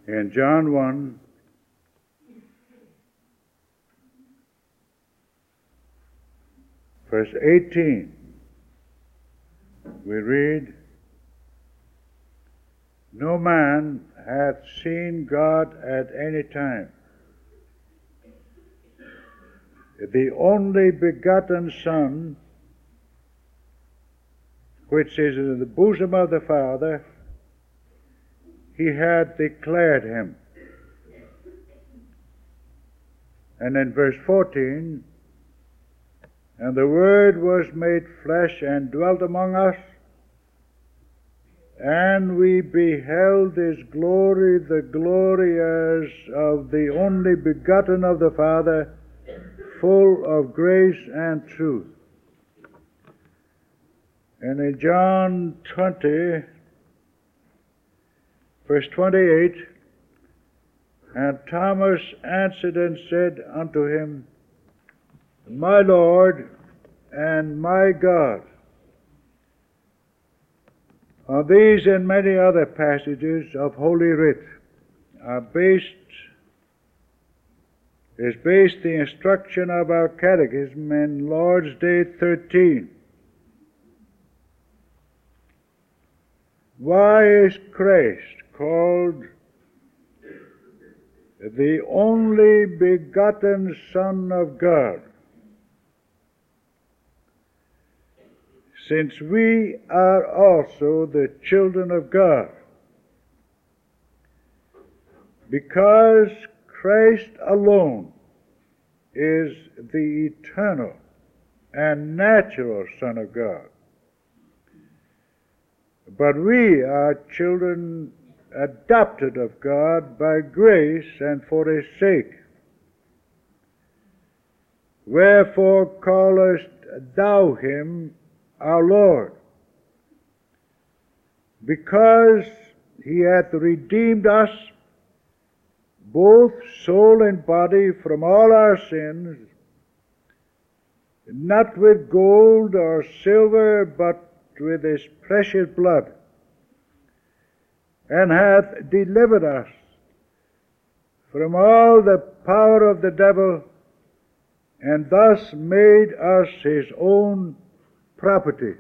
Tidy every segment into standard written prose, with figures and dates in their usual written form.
In John 1, verse 18, we read, "No man hath seen God at any time. The only begotten Son, which is in the bosom of the Father, he hath declared him." And in verse 14, "And the Word was made flesh and dwelt among us, and we beheld his glory, the glory as of the only begotten of the Father, full of grace and truth." And in John 20, verse 28, "And Thomas answered and said unto him, My Lord and my God." On these and many other passages of Holy Writ is based the instruction of our Catechism in Lord's Day 13. Why is Christ called the only begotten Son of God? Since we are also the children of God. Because Christ alone is the eternal and natural Son of God. But we are children adopted of God by grace and for his sake. Wherefore callest thou him our Lord? Because he hath redeemed us, both soul and body, from all our sins, not with gold or silver, but with his precious blood, and hath delivered us from all the power of the devil, and thus made us his own property.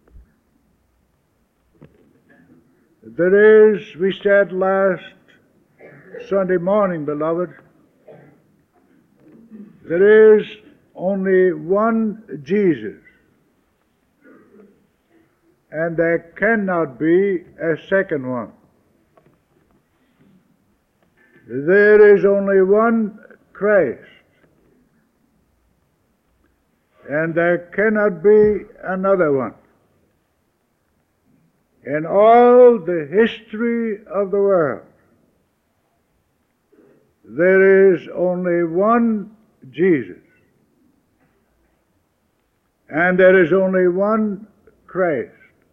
There is, we said last Sunday morning, beloved, there is only one Jesus, and there cannot be a second one. There is only one Christ, and there cannot be another one. In all the history of the world, there is only one Jesus, and there is only one Christ.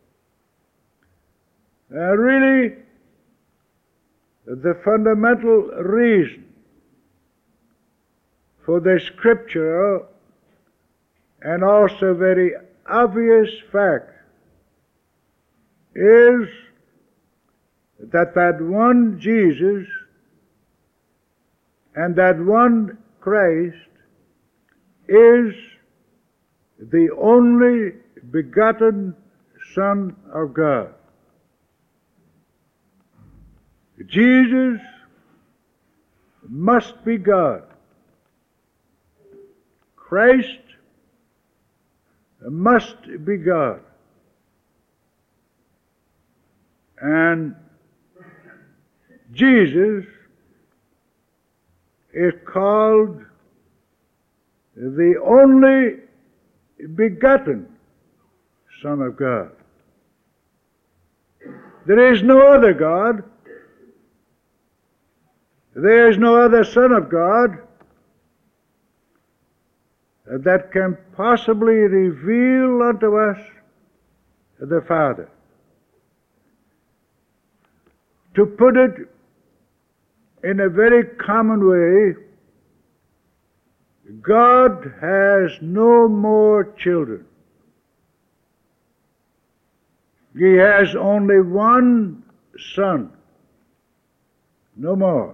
Really, the fundamental reason for the scriptural and also very obvious fact is that one Jesus and that one Christ is the only begotten Son of God. Jesus must be God. Christ must be God. And Jesus is called the only begotten Son of God. There is no other God. There is no other Son of God that can possibly reveal unto us the Father. To put it in a very common way, God has no more children. He has only one Son. no more.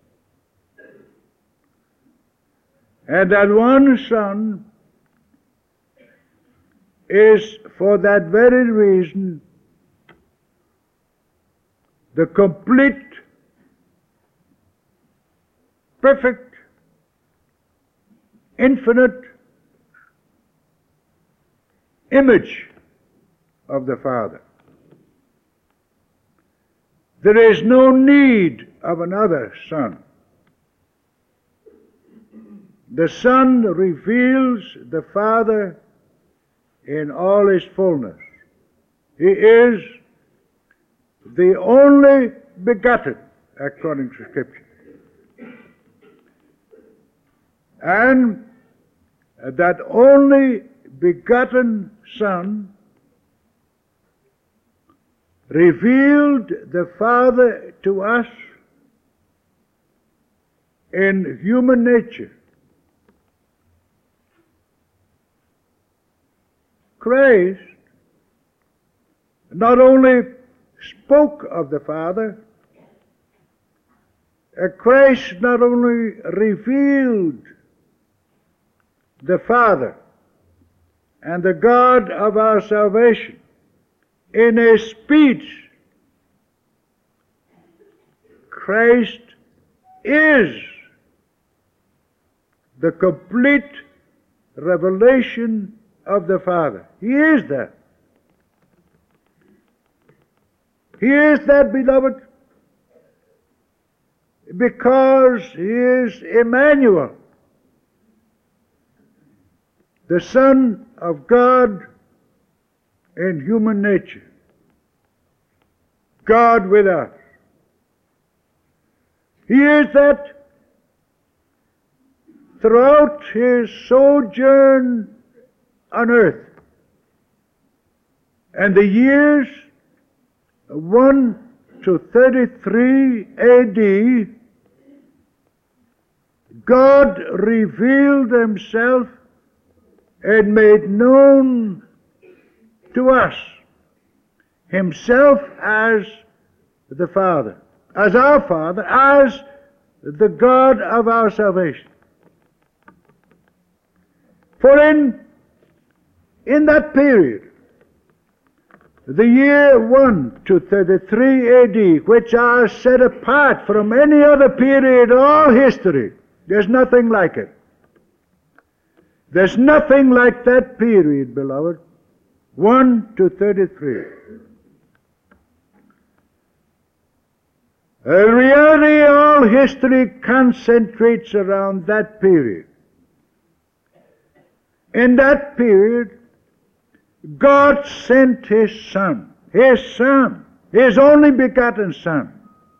And that one Son is, for that very reason, the complete, perfect, infinite image of the Father. There is no need of another Son. The Son reveals the Father in all His fullness. He is the only begotten, according to Scripture. And that only begotten Son revealed the Father to us in human nature. Christ not only spoke of the Father, Christ not only revealed the Father and the God of our salvation in a speech. Christ is the complete revelation of the Father. He is that. He is that, beloved, because He is Emmanuel, the Son of God in human nature. God with us. He is that throughout His sojourn on earth, and the years 1 to 33 A.D., God revealed Himself and made known to us Himself as the Father, as our Father, as the God of our salvation. For in that period, the year 1 to 33 A.D., which are set apart from any other period in all history, there's nothing like it. There's nothing like that period, beloved. 1 to 33. In reality, all history concentrates around that period. In that period, God sent His Son, His only begotten Son,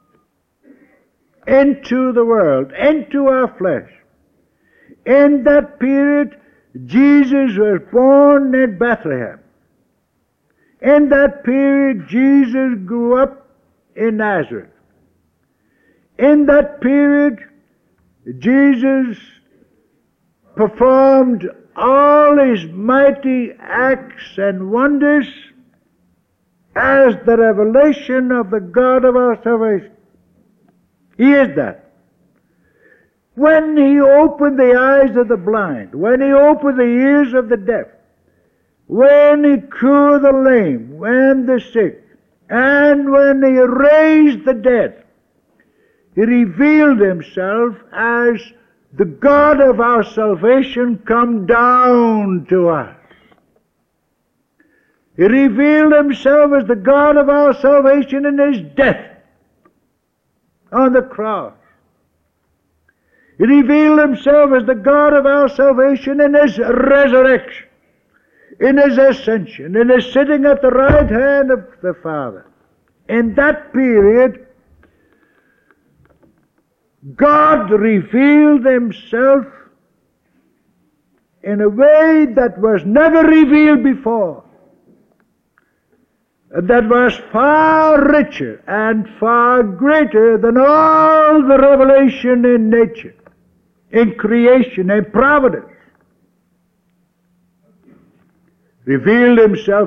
into the world, into our flesh. In that period, Jesus was born in Bethlehem. In that period, Jesus grew up in Nazareth. In that period, Jesus performed all His mighty acts and wonders as the revelation of the God of our salvation. He is that. When He opened the eyes of the blind, when He opened the ears of the deaf, when He cured the lame and the sick, and when He raised the dead, He revealed Himself as the God of our salvation come down to us. He revealed Himself as the God of our salvation in His death on the cross. He revealed Himself as the God of our salvation in His resurrection, in His ascension, in His sitting at the right hand of the Father. In that period, God revealed Himself in a way that was never revealed before, that was far richer and far greater than all the revelation in nature, in creation, in providence. Revealed Himself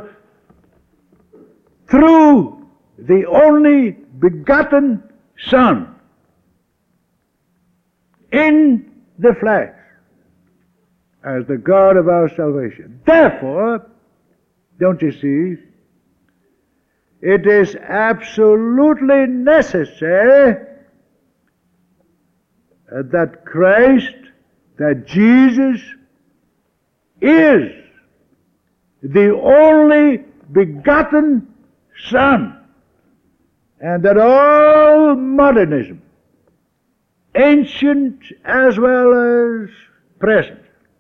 through the only begotten Son, in the flesh as the God of our salvation. Therefore, don't you see, it is absolutely necessary that Christ, that Jesus is the only begotten Son, and that all modernism, ancient as well as present,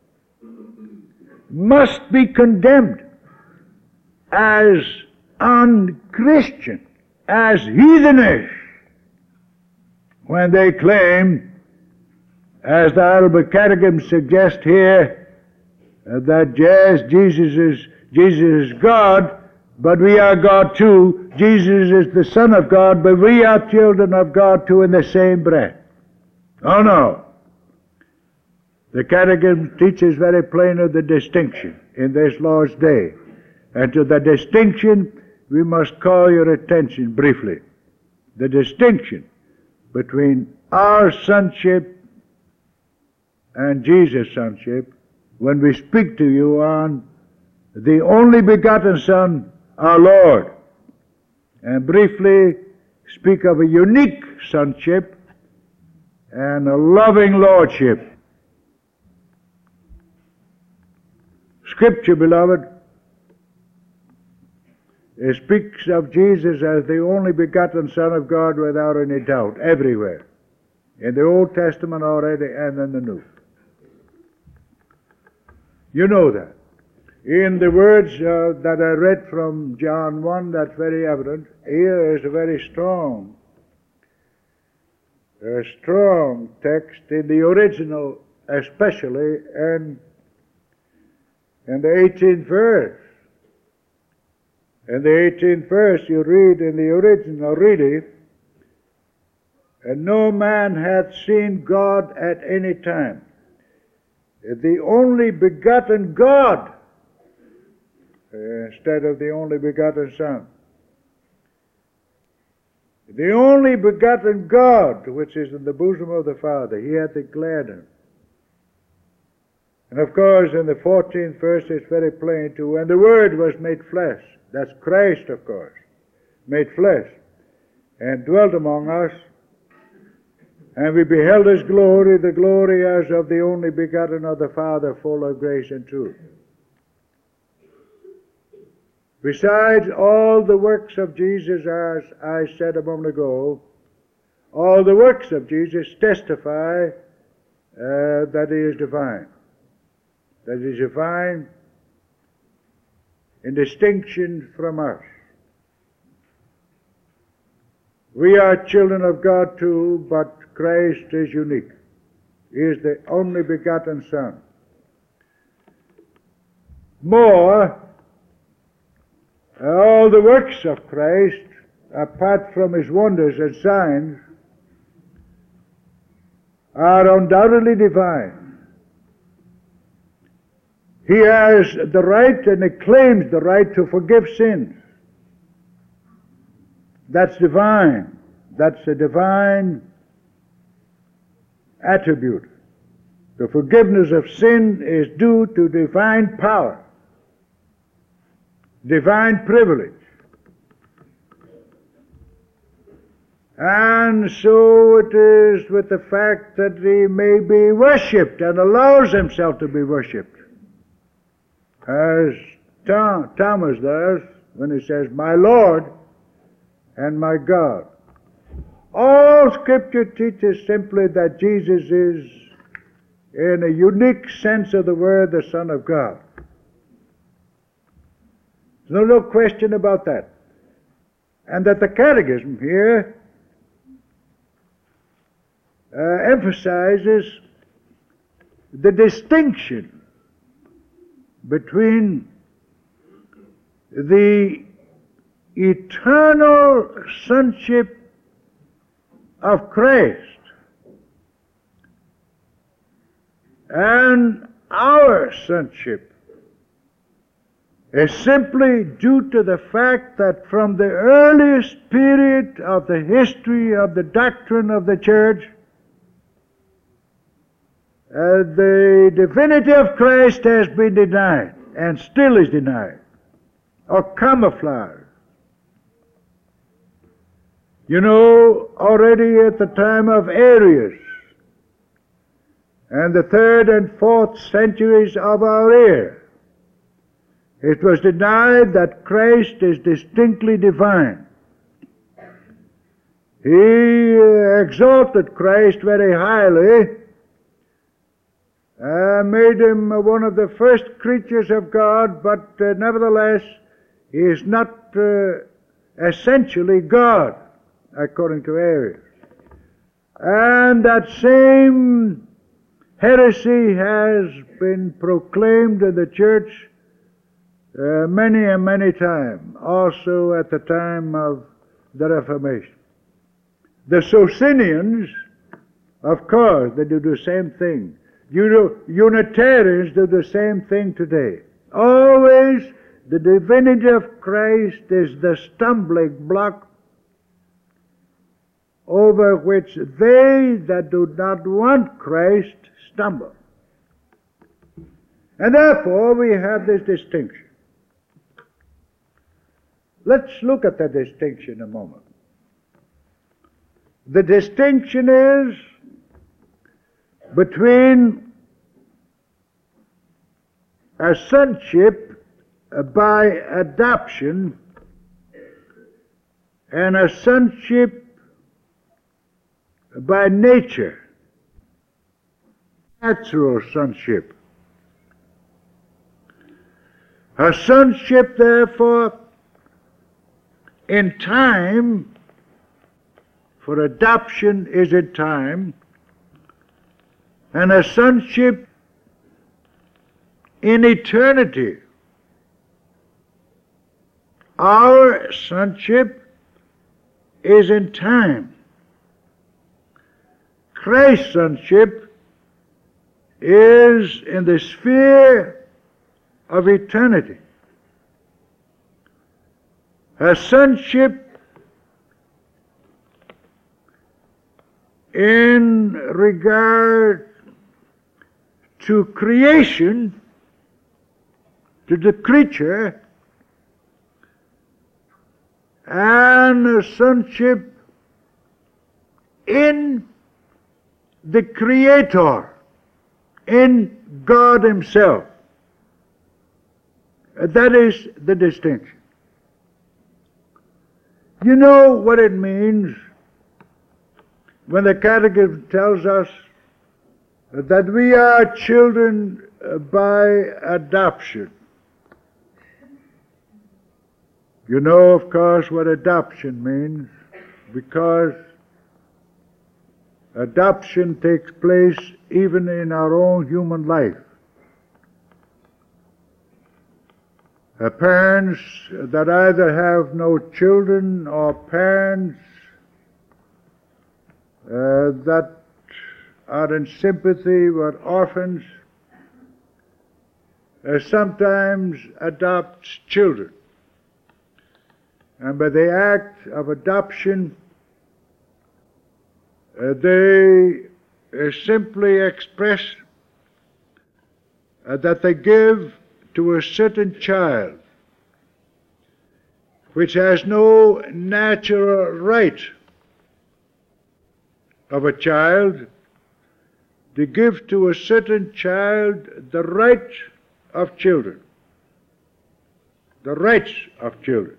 must be condemned as unchristian, as heathenish, when they claim, as the Heidelberg Catechism suggests here, that yes, Jesus is God, but we are God too. Jesus is the Son of God, but we are children of God too in the same breath. Oh no. The Catechism teaches very plainly the distinction in this Lord's Day. And to the distinction we must call your attention briefly. The distinction between our sonship and Jesus' sonship when we speak to you on the only begotten Son, our Lord, and briefly speak of a unique sonship and a loving lordship. Scripture, beloved, it speaks of Jesus as the only begotten Son of God without any doubt, everywhere, in the Old Testament already and in the New. You know that. In the words that I read from John 1, that's very evident. Here is a very strong text in the original, especially, and in the 18th verse. In the 18th verse you read in the original reading, and no man hath seen God at any time. The only begotten God, instead of the only begotten Son. The only begotten God, which is in the bosom of the Father, he hath declared him. And of course, in the 14th verse, it's very plain too. And the Word was made flesh. That's Christ, of course, made flesh, and dwelt among us. And we beheld his glory, the glory as of the only begotten of the Father, full of grace and truth. Besides all the works of Jesus, as I said a moment ago, all the works of Jesus testify that he is divine. That he is divine in distinction from us. We are children of God too, but Christ is unique. He is the only begotten Son. More, all the works of Christ, apart from his wonders and signs, are undoubtedly divine. He has the right, and he claims the right, to forgive sins. That's divine. That's a divine attribute. The forgiveness of sin is due to divine power, divine privilege. And so it is with the fact that he may be worshipped and allows himself to be worshipped. As Thomas does when he says, "My Lord and my God." All Scripture teaches simply that Jesus is, in a unique sense of the word, the Son of God. There's no question about that. And that the Catechism here emphasizes the distinction between the eternal sonship of Christ and our sonship is simply due to the fact that from the earliest period of the history of the doctrine of the Church, the divinity of Christ has been denied and still is denied or camouflaged. You know, already at the time of Arius and the 3rd and 4th centuries of our era, it was denied that Christ is distinctly divine. He exalted Christ very highly, made him one of the first creatures of God, but nevertheless he is not essentially God, according to Arius. And that same heresy has been proclaimed in the church many and many times, also at the time of the Reformation. The Socinians, of course, they do the same thing. Unitarians do the same thing today. Always the divinity of Christ is the stumbling block over which they that do not want Christ stumble. And therefore we have this distinction. Let's look at that distinction a moment. The distinction is between a sonship by adoption and a sonship by nature, natural sonship. A sonship, therefore, in time, for adoption is in time, and a sonship in eternity. Our sonship is in time. Christ's sonship is in the sphere of eternity. A sonship in regard to creation, to the creature, and a sonship in the Creator, in God Himself. That is the distinction. You know what it means when the Catechism tells us that we are children by adoption. You know, of course, what adoption means, because adoption takes place even in our own human life. Parents that either have no children or parents that are in sympathy with orphans sometimes adopt children. And by the act of adoption, they simply express that they give to a certain child which has no natural right of a child. They give to a certain child the right of children. The rights of children.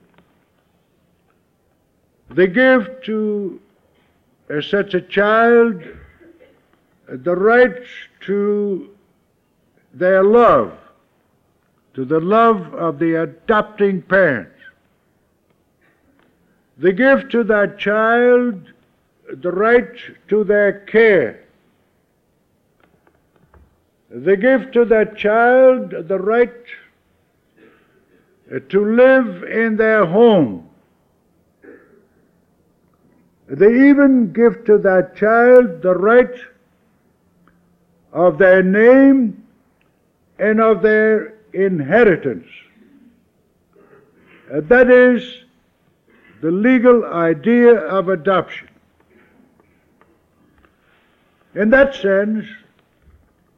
They give to such a child the rights to their love, to the love of the adopting parents. They give to that child the right to their care. They give to that child the right to live in their home. They even give to that child the right of their name and of their inheritance. That is the legal idea of adoption. In that sense,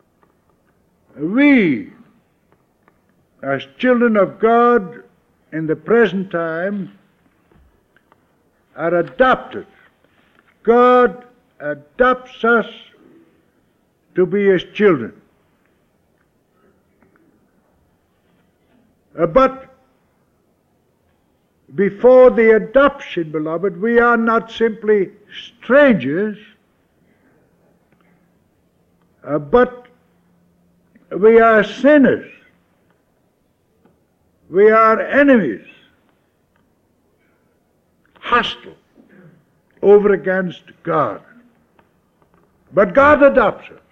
we, as children of God in the present time, are adopted. God adopts us to be His children. But before the adoption, beloved, we are not simply strangers, but we are sinners. We are enemies, hostile over against God. But God adopts us.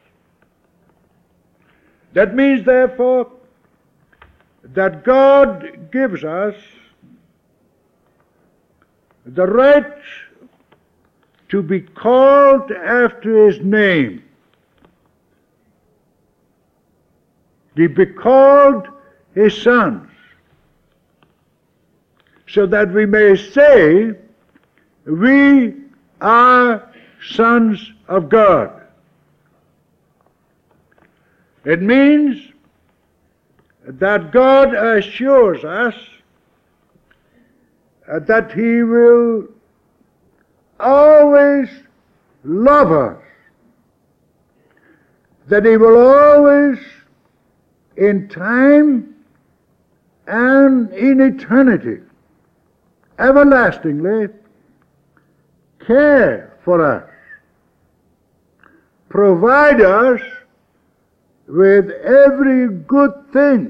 That means, therefore, that God gives us the right to be called after His name, to be called His sons, so that we may say, we are sons of God. It means that God assures us that He will always love us, that He will always, in time and in eternity, everlastingly care for us, provide us with every good thing,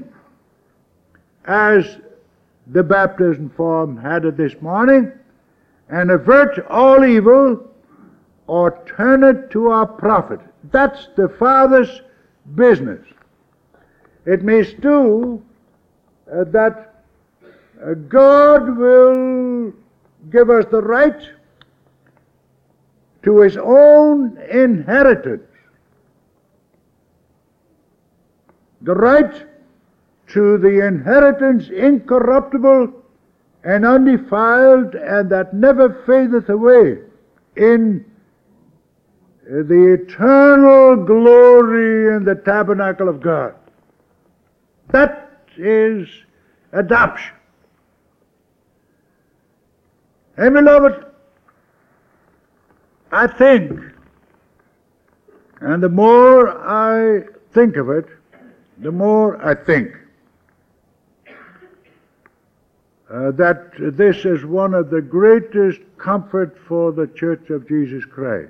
as the baptism form had it this morning, and avert all evil or turn it to our profit. That's the Father's business. It means too that God will give us the right to His own inheritance, the right to the inheritance incorruptible and undefiled, and that never fadeth away, in the eternal glory in the tabernacle of God. That is adoption. And beloved, I think, and the more I think of it, the more I think that this is one of the greatest comfort for the Church of Jesus Christ.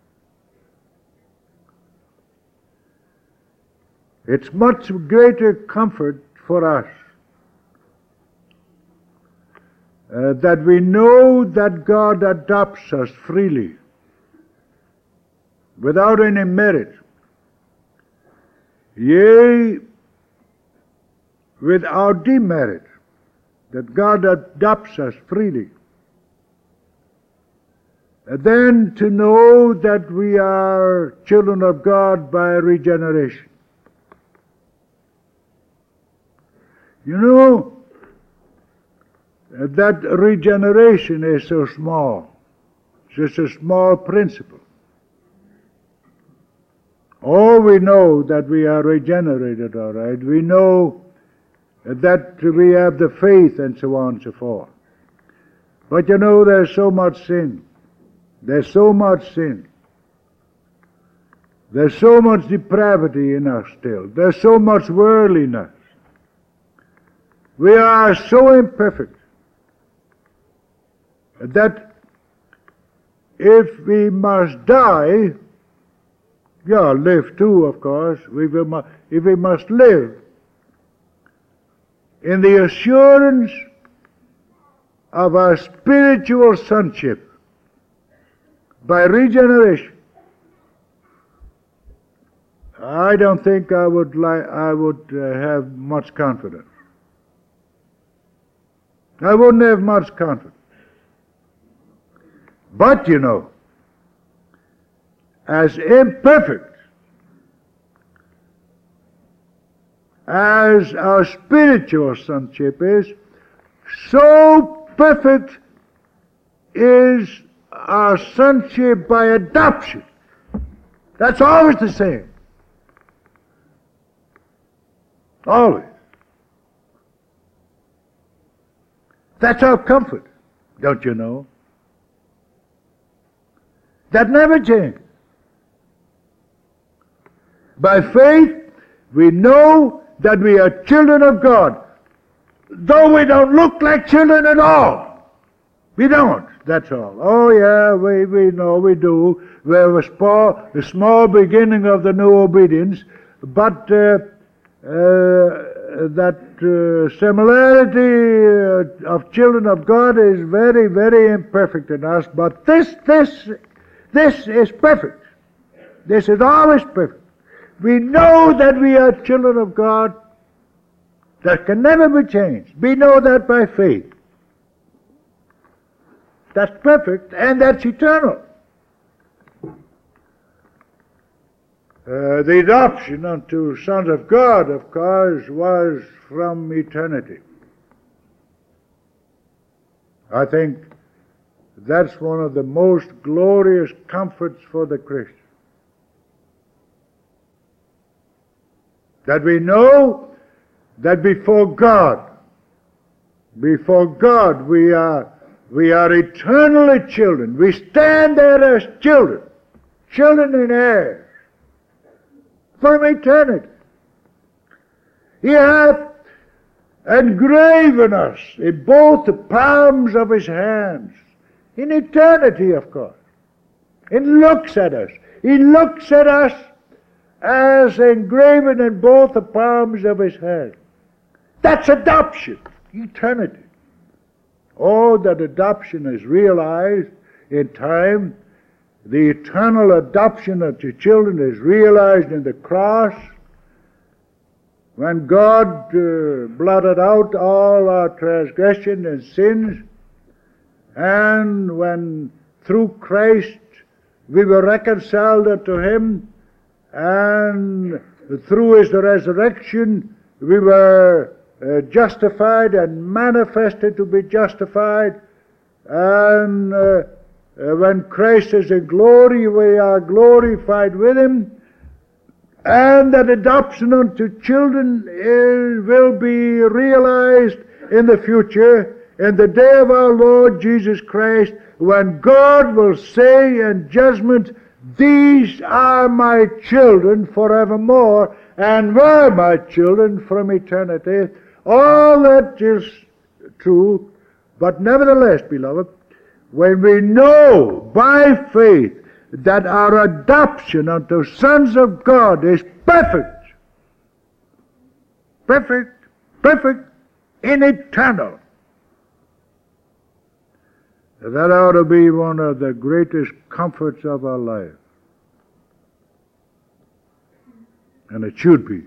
It's much greater comfort for us that we know that God adopts us freely, without any merit, yea, without demerit, that God adopts us freely. And then to know that we are children of God by regeneration. You know, that regeneration is so small. It's just a small principle. Oh, we know that we are regenerated, all right. We know that we have the faith and so on and so forth. But you know, there's so much sin. There's so much sin. There's so much depravity in us still. There's so much worldliness. We are so imperfect that if we must die, live too, of course, if we must live in the assurance of our spiritual sonship by regeneration, I don't think I would have much confidence. I wouldn't have much confidence. But you know, as imperfect as our spiritual sonship is, so perfect is our sonship by adoption. That's always the same. Always. That's our comfort, don't you know? That never changes. By faith, we know that we are children of God, though we don't look like children at all. We don't, that's all. Oh yeah, we know we do. We have a small beginning of the new obedience, but that similarity of children of God is very, very imperfect in us, but this is perfect. This is always perfect. We know that we are children of God. That can never be changed. We know that by faith. That's perfect, and that's eternal. The adoption unto sons of God, of course, was from eternity. I think that's one of the most glorious comforts for the Christian. That we know that before God we are eternally children. We stand there as children and heirs from eternity. He hath engraven us in both the palms of his hands, in eternity, of course. He looks at us. He looks at us as engraven in both the palms of his hand. That's adoption, eternity. Oh, that adoption is realized in time. The eternal adoption of the children is realized in the cross, when God blotted out all our transgression and sins, and when through Christ we were reconciled unto him, and through his resurrection we were justified and manifested to be justified, and when Christ is in glory, we are glorified with him, and that adoption unto children will be realized in the future, in the day of our Lord Jesus Christ, when God will say in judgment, "These are my children forevermore, and were my children from eternity." All that is true, but nevertheless, beloved, when we know by faith that our adoption unto sons of God is perfect, and eternal, that ought to be one of the greatest comforts of our life. And it should be.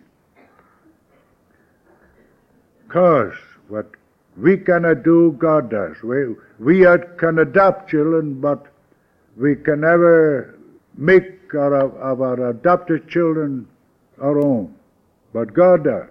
Because what we cannot do, God does. We can adopt children, but we can never make of our adopted children our own. But God does.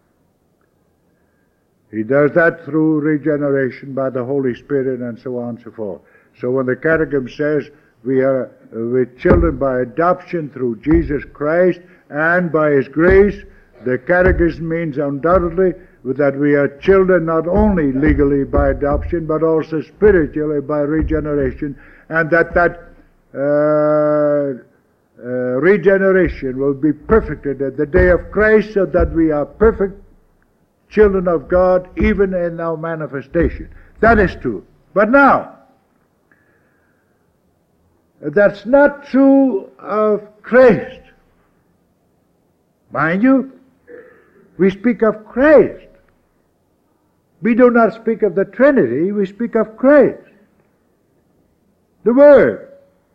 He does that through regeneration by the Holy Spirit and so on and so forth. So when the Catechism says we are children by adoption through Jesus Christ and by his grace, the Catechism means undoubtedly that we are children not only legally by adoption, but also spiritually by regeneration, and that regeneration will be perfected at the day of Christ, so that we are perfect children of God even in our manifestation. That is true. But now, that's not true of Christ. Mind you, we speak of Christ. We do not speak of the Trinity, we speak of Christ, the Word.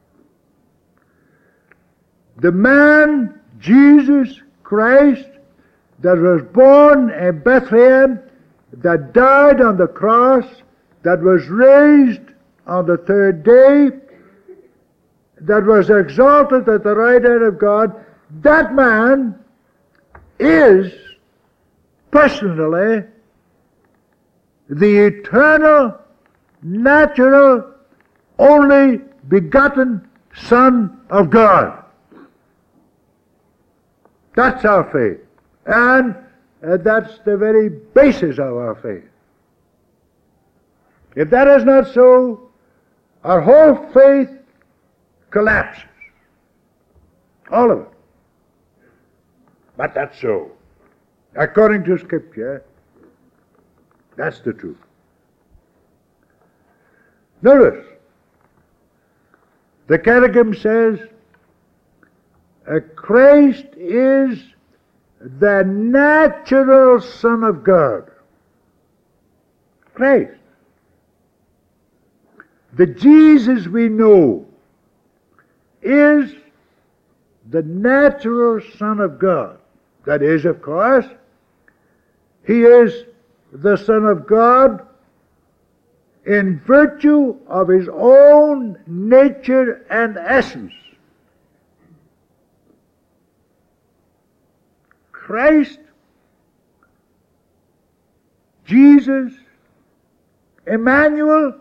The man, Jesus Christ, that was born in Bethlehem, that died on the cross, that was raised on the third day, that was exalted at the right hand of God, that man is personally the eternal, natural, only begotten Son of God. That's our faith. And that's the very basis of our faith. If that is not so, our whole faith collapses. All of it. But that's so. According to Scripture, that's the truth. Notice, the Catechism says, Christ is the natural Son of God. Christ. The Jesus we know is the natural Son of God. That is, of course, He is the Son of God in virtue of His own nature and essence. Christ, Jesus, Emmanuel,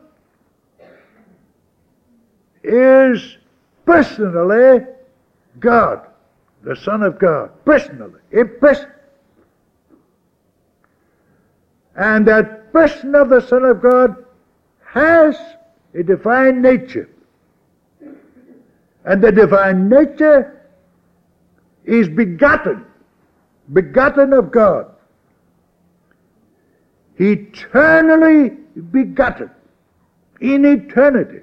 is personally God, the Son of God, personally, in person. And that person of the Son of God has a divine nature. And the divine nature is begotten of God. Eternally begotten, in eternity.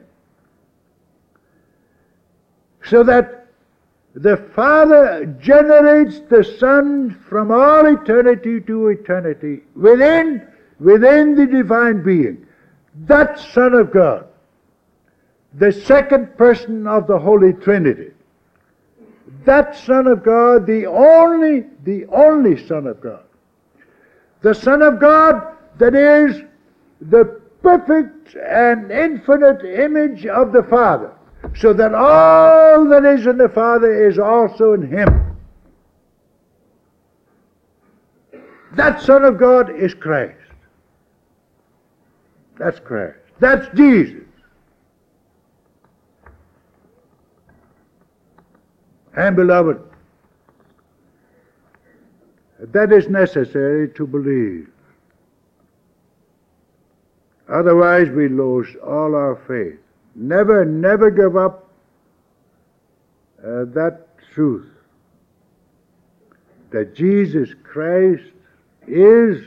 So that the Father generates the Son from all eternity to eternity within the divine being. That Son of God, the second person of the Holy Trinity, that Son of God, the only Son of God, the Son of God that is the perfect and infinite image of the Father, so that all that is in the Father is also in Him. That Son of God is Christ. That's Christ. That's Jesus. And beloved, that is necessary to believe. Otherwise we lose all our faith. Never give up that truth, that Jesus Christ is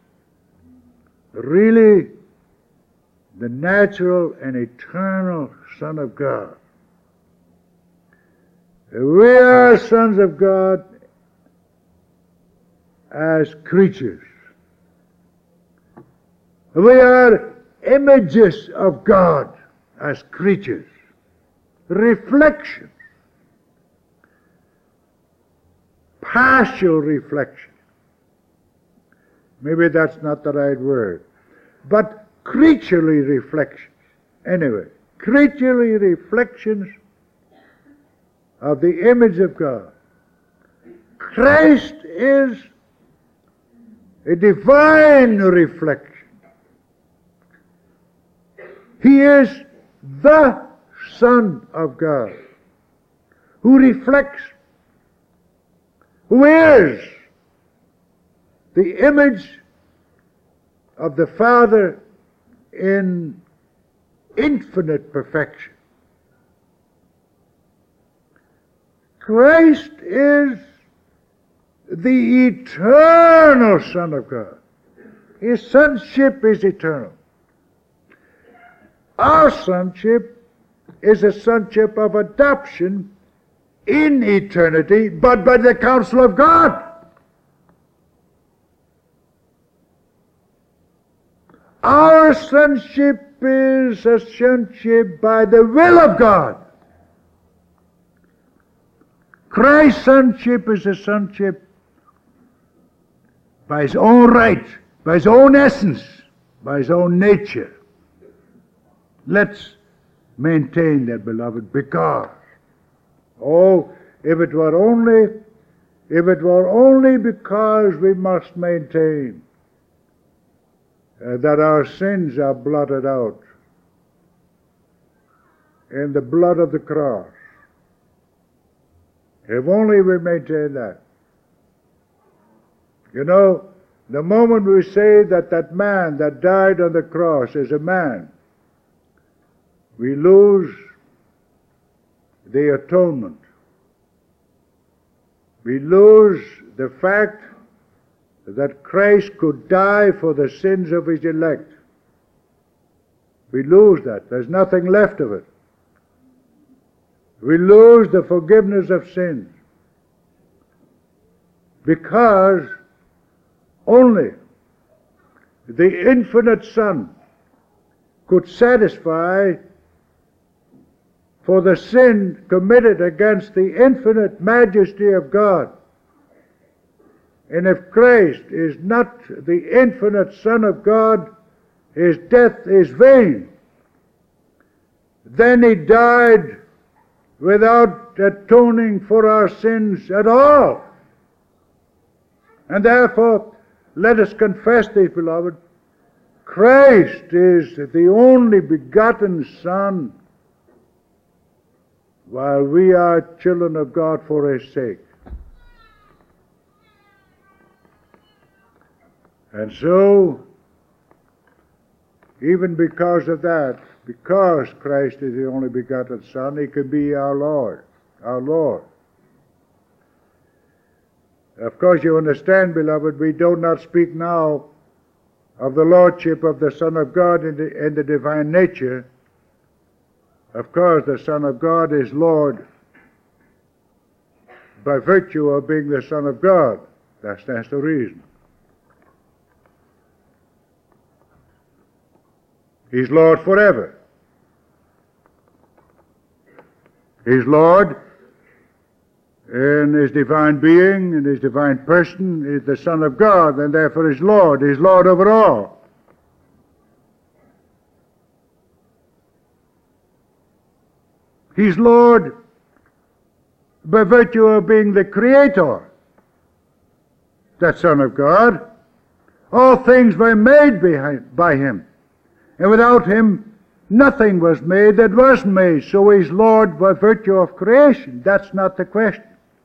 really the natural and eternal Son of God. We are sons of God as creatures. We are images of God as creatures, reflections, partial reflection. Maybe that's not the right word, but creaturely reflections. Anyway, creaturely reflections of the image of God. Christ is a divine reflection. He is the Son of God, who reflects, who is the image of the Father in infinite perfection. Christ is the eternal Son of God. His sonship is eternal. Our sonship is a sonship of adoption in eternity, but by the counsel of God. Our sonship is a sonship by the will of God. Christ's sonship is a sonship by his own right, by his own essence, by his own nature. Let's maintain that, beloved, because, if it were only because we must maintain that our sins are blotted out in the blood of the cross. If only we maintain that. You know, the moment we say that that man that died on the cross is a man, we lose the atonement. We lose the fact that Christ could die for the sins of his elect. We lose that. There's nothing left of it. We lose the forgiveness of sins because only the infinite Son could satisfy for the sin committed against the infinite majesty of God. And if Christ is not the infinite Son of God, his death is vain. Then he died without atoning for our sins at all. And therefore, let us confess this, beloved. Christ is the only begotten Son, while we are children of God for his sake. And so, even because of that, because Christ is the only begotten Son, he can be our Lord, our Lord. Of course, you understand, beloved, we do not speak now of the Lordship of the Son of God in the divine nature. Of course, the Son of God is Lord by virtue of being the Son of God. That's the reason. He's Lord forever. He's Lord in his divine being, in his divine person, is the Son of God, and therefore is Lord. He's Lord over all. He's Lord by virtue of being the Creator, that Son of God. All things were made by him, and without him nothing was made that was made. So he's Lord by virtue of creation. That's not the question.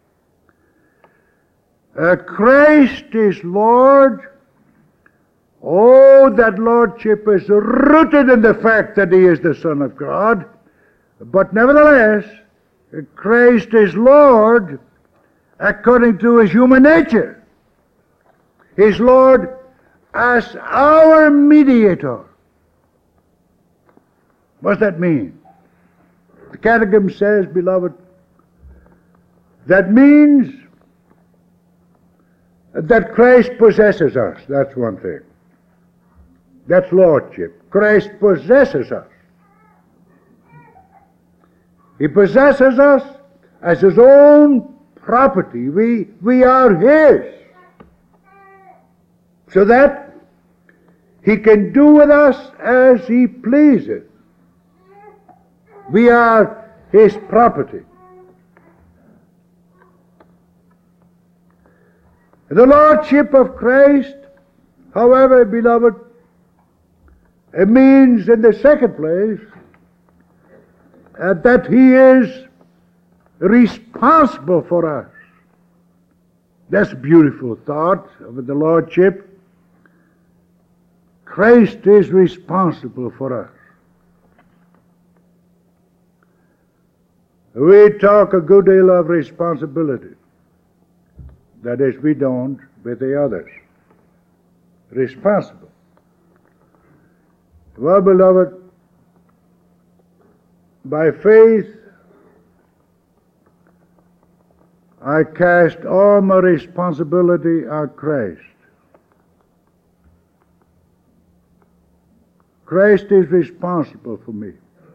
Christ is Lord. Oh, that Lordship is rooted in the fact that he is the Son of God. But nevertheless, Christ is Lord according to his human nature. He's Lord as our mediator. What does that mean? The Catechism says, beloved, that means that Christ possesses us. That's one thing. That's Lordship. Christ possesses us. He possesses us as his own property. We are his. So that he can do with us as he pleases. We are his property. The Lordship of Christ, however, beloved, it means in the second place that he is responsible for us. That's a beautiful thought of the Lordship. Christ is responsible for us. We talk a good deal of responsibility. That is, we don't with the others. Responsible. Well, beloved, by faith, I cast all my responsibility on Christ. Christ is responsible for me.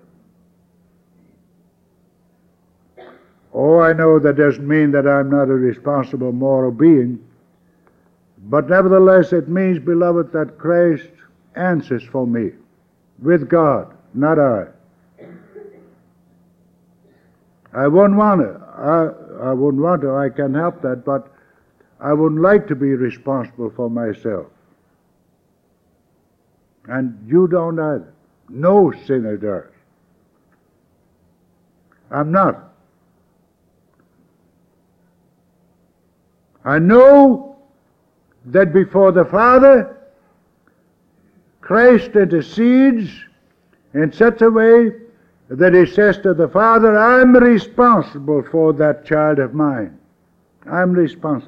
Oh, I know that doesn't mean that I'm not a responsible moral being, but nevertheless it means, beloved, that Christ answers for me with God, not I. I wouldn't want to, I can help that, but I wouldn't like to be responsible for myself. And you don't either. No sinner does. I'm not. I know that before the Father, Christ intercedes in such a way that he says to the Father, I'm responsible for that child of mine. I'm responsible.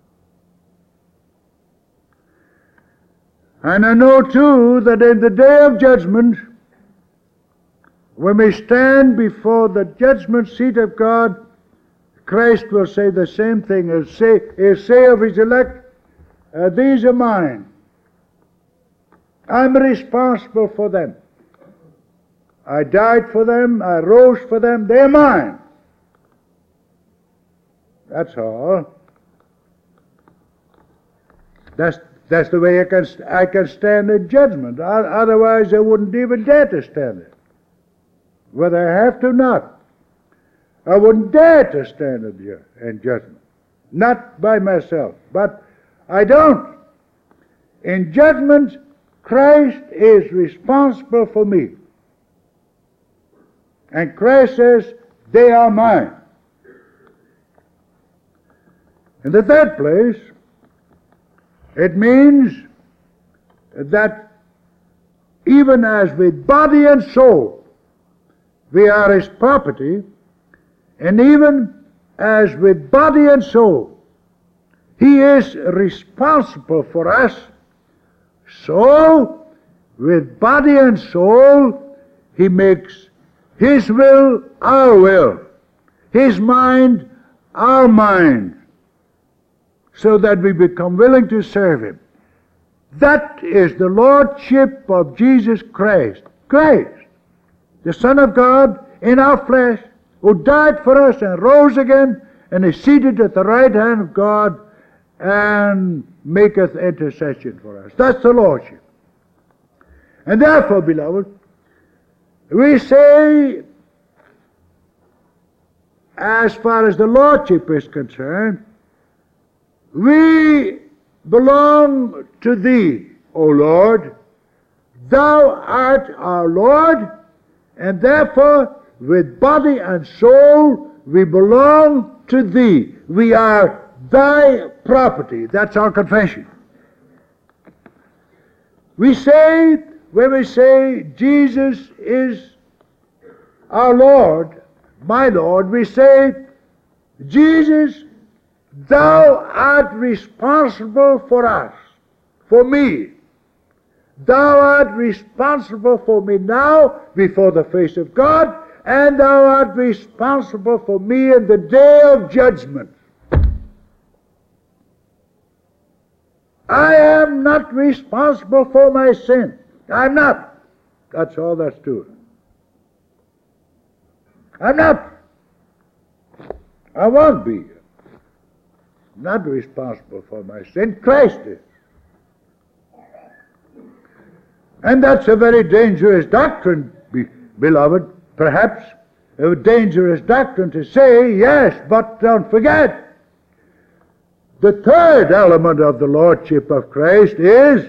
And I know too that in the day of judgment, when we stand before the judgment seat of God, Christ will say the same thing. He'll say of his elect, these are mine. I'm responsible for them. I died for them, I rose for them, they're mine. That's all. That's the way I can stand in judgment. Otherwise I wouldn't even dare to stand it. Whether I have to or not. I wouldn't dare to stand in judgment. Not by myself. But I don't. In judgment, Christ is responsible for me. And Christ says, they are mine. In the third place, it means that even as with body and soul we are his property, and even as with body and soul he is responsible for us, so with body and soul he makes his will our will, his mind our mind, so that we become willing to serve him. That is the lordship of Jesus Christ. Christ, the Son of God in our flesh, who died for us and rose again and is seated at the right hand of God and maketh intercession for us. That's the lordship. And therefore, beloved, we say, as far as the lordship is concerned, we belong to thee, O Lord. Thou art our Lord, and therefore with body and soul we belong to thee. We are thy property. That's our confession. We say, when we say Jesus is our Lord, my Lord, we say, Jesus, thou art responsible for us, for me. Thou art responsible for me now before the face of God, and thou art responsible for me in the day of judgment. I am not responsible for my sin. I'm not. That's all that's to it. I'm not. I won't be. Not responsible for my sin. Christ is. And that's a very dangerous doctrine, beloved. Perhaps a dangerous doctrine to say, yes, but don't forget, the third element of the lordship of Christ is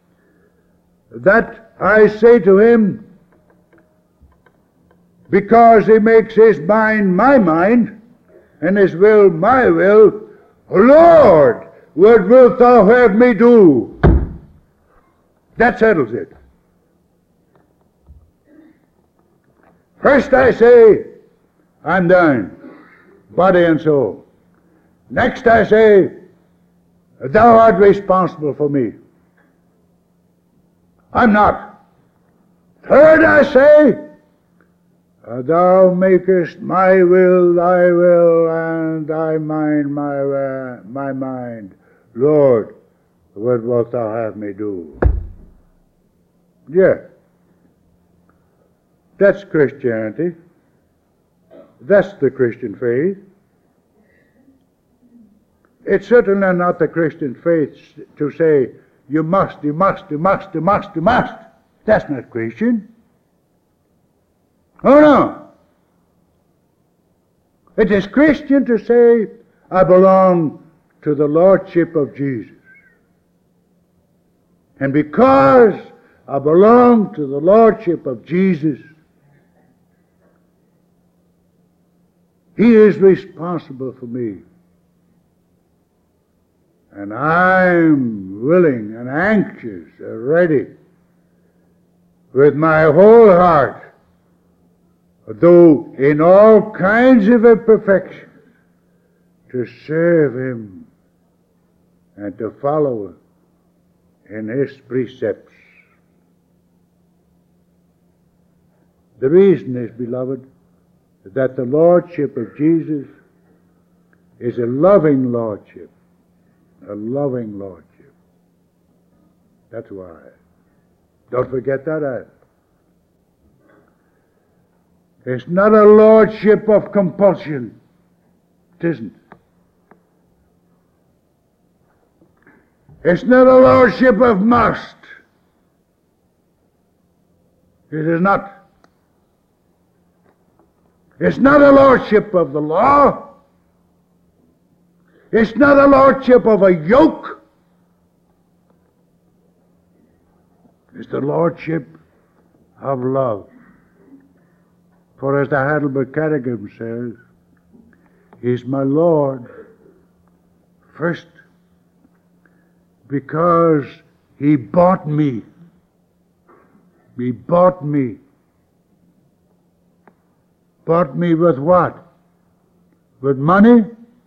that I say to him, because he makes his mind my mind, and his will my will, Lord, what wilt thou have me do? That settles it. First I say, I'm thine, body and soul. Next I say, thou art responsible for me. I'm not. Third I say, thou makest my will thy will, and thy mind my mind. Lord, what wilt thou have me do? Yeah. That's Christianity. That's the Christian faith. It's certainly not the Christian faith to say, you must, you must, you must, you must, you must. That's not Christian. Oh no. It is Christian to say, I belong to the lordship of Jesus. And because I belong to the lordship of Jesus, he is responsible for me. And I'm willing and anxious and ready with my whole heart, though in all kinds of imperfections, to serve Him and to follow in His precepts. The reason is, beloved, that the Lordship of Jesus is a loving Lordship. A loving Lordship. That's why. Don't forget that either. It's not a Lordship of compulsion. It isn't. It's not a Lordship of must. It is not. It's not a Lordship of the law. It's not a Lordship of a yoke. It's the Lordship of love. For as the Heidelberg Catechism says, He's my Lord first because He bought me. He bought me. Bought me with what? With money?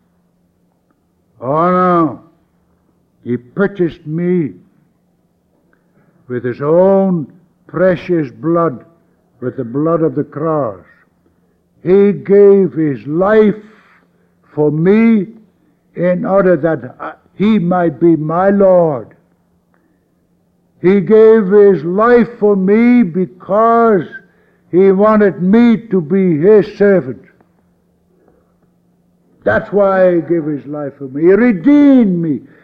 Oh no. He purchased me with His own precious blood, with the blood of the cross. He gave His life for me in order that He might be my Lord. He gave His life for me because He wanted me to be His servant. That's why He gave His life for me. He redeemed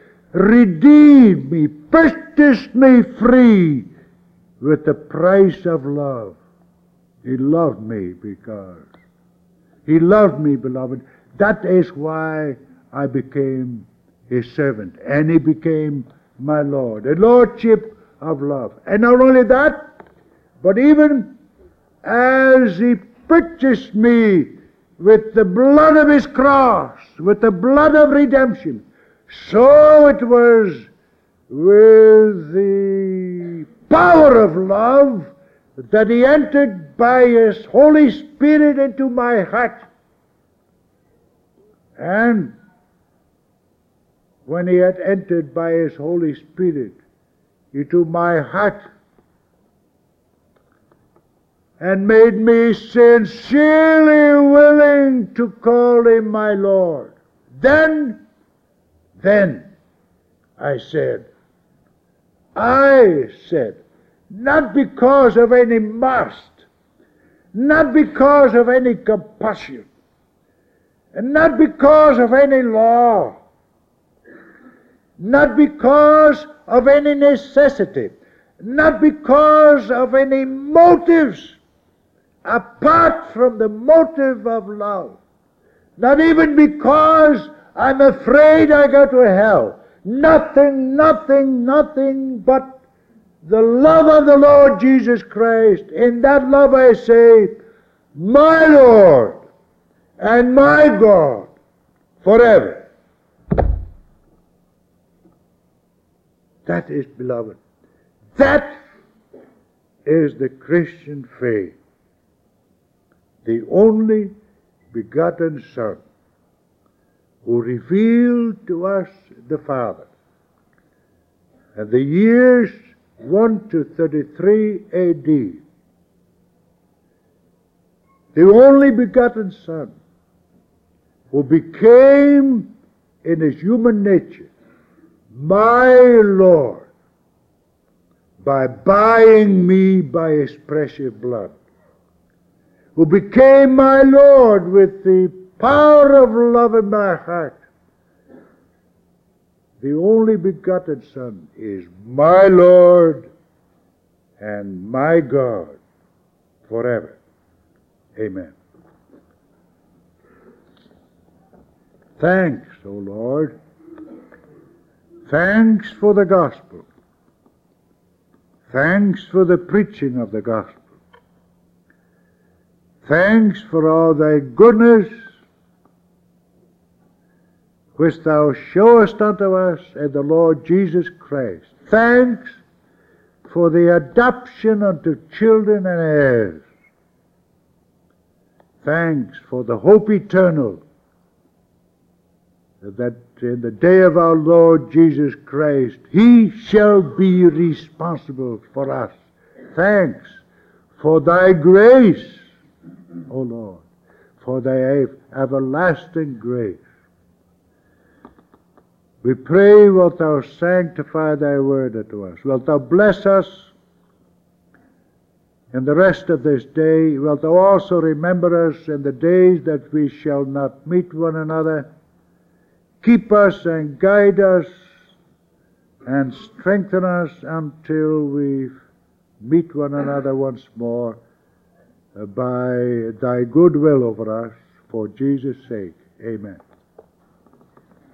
me, purchased me free with the price of love. He loved me because He loved me, beloved. That is why I became His servant, and He became my Lord. A Lordship of love. And not only that, but even as He purchased me with the blood of His cross, with the blood of redemption, so it was with the power of love that He entered by His Holy Spirit into my heart. And when He had entered by His Holy Spirit into my heart and made me sincerely willing to call Him my Lord, then I said, not because of any must, not because of any compulsion, and not because of any law, not because of any necessity, not because of any motives apart from the motive of love, not even because I'm afraid I go to hell. Nothing but the love of the Lord Jesus Christ. In that love I say, my Lord and my God forever. That is, beloved, that is the Christian faith. The only begotten Son, who revealed to us the Father. And the years 1 to 33 A.D., the only begotten Son, who became in His human nature my Lord by buying me by His precious blood, who became my Lord with the power of love in my heart. The only begotten Son is my Lord and my God forever. Amen. Thanks, O Lord. Thanks for the gospel. Thanks for the preaching of the gospel. Thanks for all thy goodness, which thou showest unto us in the Lord Jesus Christ. Thanks for the adoption unto children and heirs. Thanks for the hope eternal, that in the day of our Lord Jesus Christ, He shall be responsible for us. Thanks for thy grace, O Lord, for thy everlasting grace. We pray, wilt thou sanctify thy word unto us? Wilt thou bless us in the rest of this day? Wilt thou also remember us in the days that we shall not meet one another? Keep us and guide us and strengthen us until we meet one another once more by thy good will over us, for Jesus' sake. Amen.